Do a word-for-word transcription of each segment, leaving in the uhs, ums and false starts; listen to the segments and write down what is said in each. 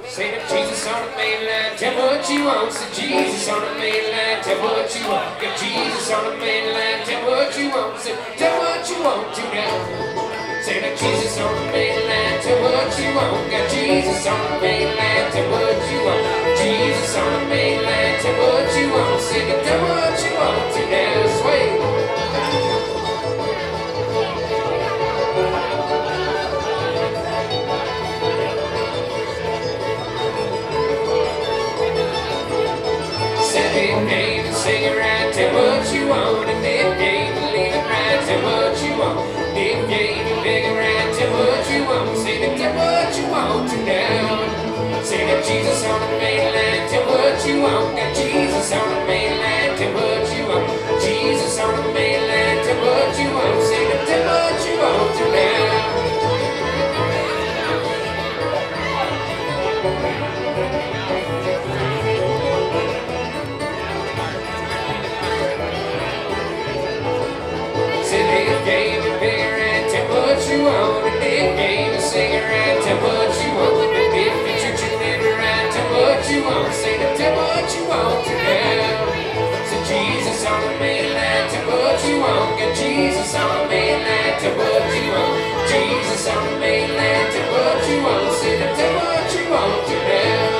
Say that Jesus on the mainland, tell what you want. Say Jesus on the mainland, tell what you want. Got Jesus on the mainland, tell what you want. Say, tell what you want to now. Say that Jesus on the mainland, tell what you want. Got Jesus on the mainland, tell what you want. Jesus on the mainland, tell what you want. Say that, tell what you want to now. Sway. Name and sing it right, tell what you want. And if you ain't believe it right, tell what you want. If you ain't big it right, tell what you want. Say that, tell what you want to now. Say that Jesus on the mainland, tell what you want. Got Jesus on the mainland, tell what you want. Jesus on the mainland, tell what you want. Say that, tell what you want to now. You want, and if game and sing it right, tell what you want. And if you church and live it right, tell what you want. Say that, tell what you want to now. Say Jesus on the mainland, tell what you want. Got Jesus on the mainland, tell what you want. Jesus on the mainland, tell what you want. Say that, tell what you want to now.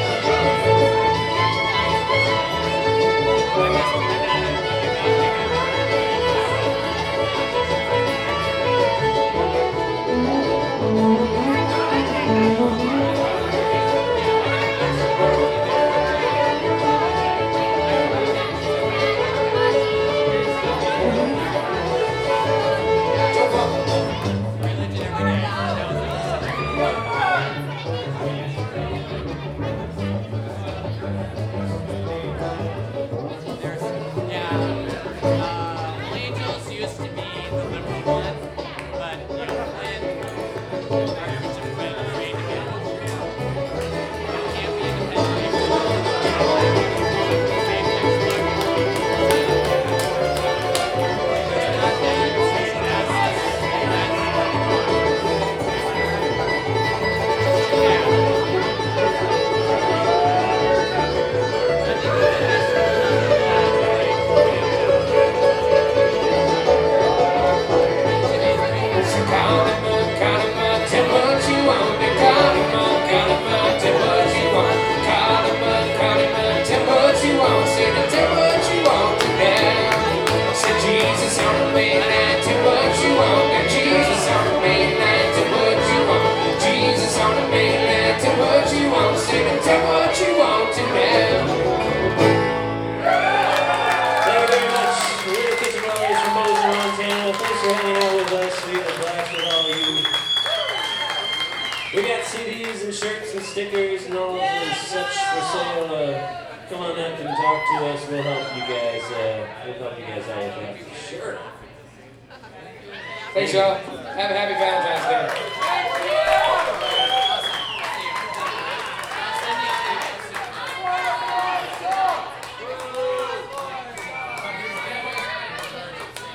We got C Ds and shirts and stickers and all and such for sale. Uh, come on up and talk to us. We'll help you guys. Uh, we'll help you guys out with that. Sure. Thanks, y'all. Have a happy Valentine's Day.